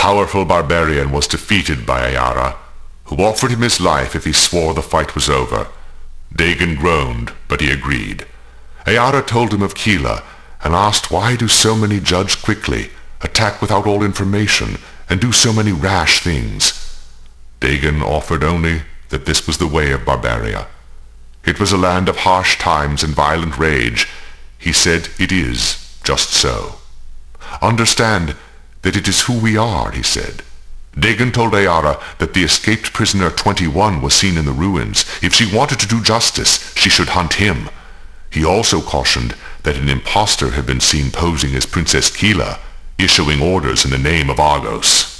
powerful barbarian was defeated by Ayara, who offered him his life if he swore the fight was over. Dagon groaned, but he agreed. Ayara told him of Kila, and asked why do so many judge quickly, attack without all information, and do so many rash things. Dagon offered only that this was the way of Barbaria. It was a land of harsh times and violent rage. He said it is just so. Understand that it is who we are, he said. Dagon told Ayara that the escaped prisoner 21 was seen in the ruins. If she wanted to do justice, she should hunt him. He also cautioned that an impostor had been seen posing as Princess Kila, issuing orders in the name of Argos.